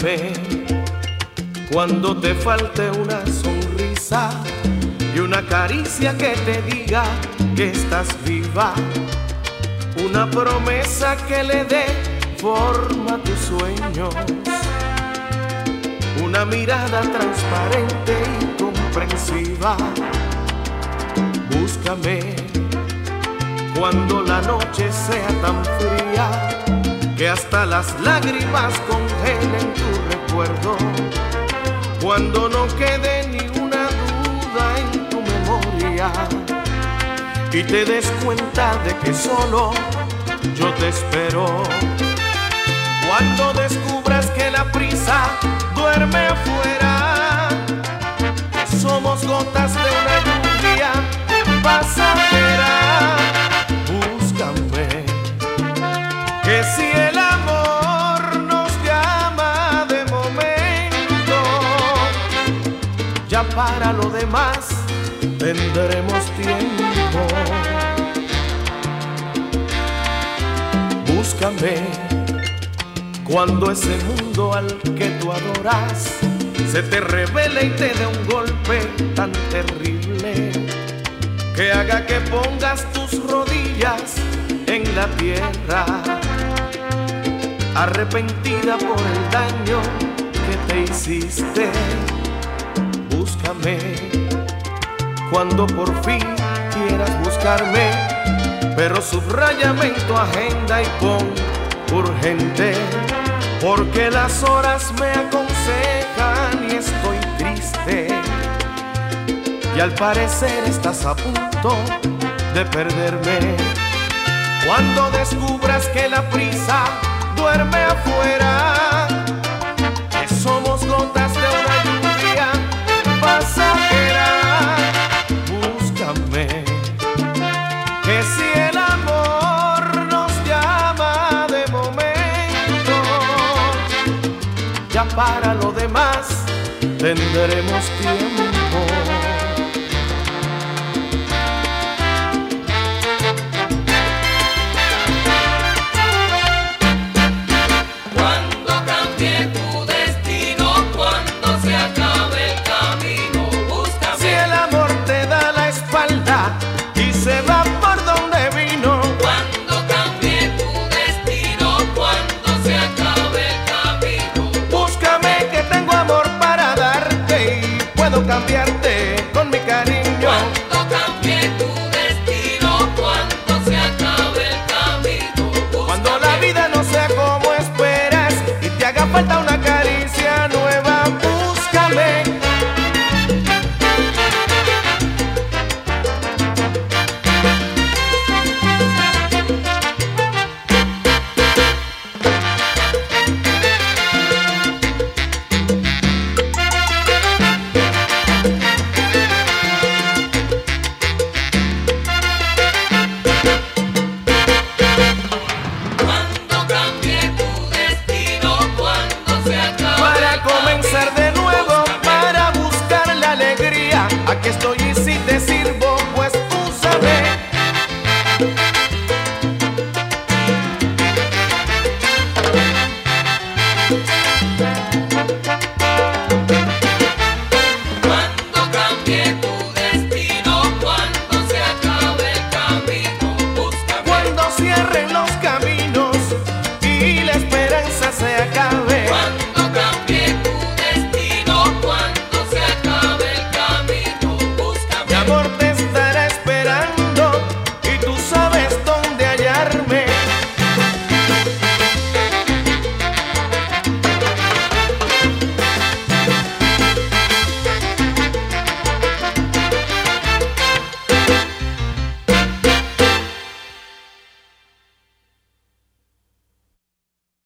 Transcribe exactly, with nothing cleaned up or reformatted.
Búscame cuando te falte una sonrisa y una caricia que te diga que estás viva, una promesa que le dé forma a tus sueños, una mirada transparente y comprensiva. Búscame cuando la noche sea tan fría que hasta las lágrimas congelen tu recuerdo, cuando no quede ni una duda en tu memoria y te des cuenta de que solo yo te espero. Cuando descubras que la prisa duerme afuera, que somos gotas de una lluvia pasajera. Búscame, que si el amor nos llama de momento, ya para lo demás tendremos tiempo. Búscame cuando ese mundo al que tú adoras se te revele y te dé un golpe tan terrible que haga que pongas tus rodillas en la tierra, arrepentida por el daño que te hiciste. Búscame cuando por fin quieras buscarme, pero subráyame en tu agenda y pon urgente, porque las horas me aconsejan y estoy triste, y al parecer estás a punto de perderme. Cuando descubras que la prisa duerme afuera, que somos gotas de una lluvia pasajera. Búscame, que si el amor nos llama de momento, ya para lo demás tendremos tiempo.